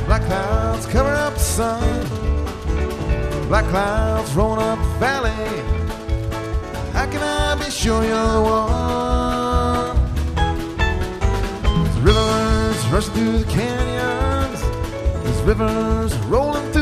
Black clouds cover up the sun. Black clouds rolling up the valley. How can I be sure you're the one? There's rivers rushing through the canyons. There's rivers rolling through